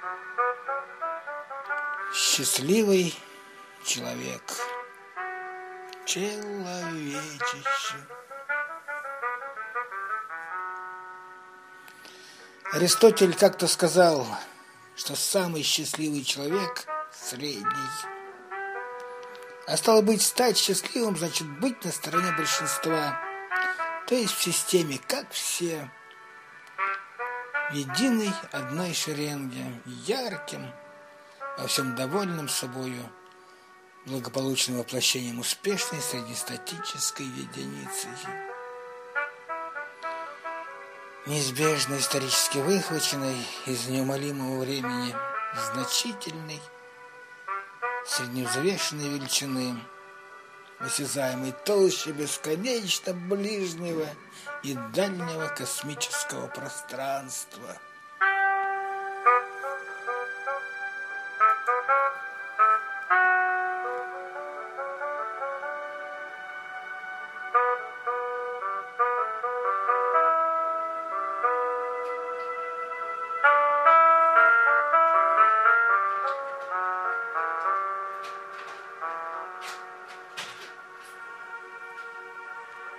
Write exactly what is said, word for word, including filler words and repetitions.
Счастливый человек. Человечище. Аристотель как-то сказал, что самый счастливый человек – средний. А стало быть, стать счастливым значит быть на стороне большинства, то есть в системе, как все, в единой одной шеренге, ярким, во всем довольным собою, благополучным воплощением успешной среднестатической единицы. Неизбежно исторически выхваченной из неумолимого времени, значительной, средневзвешенной величины, осязаемой толще бесконечно ближнего и дальнего космического пространства.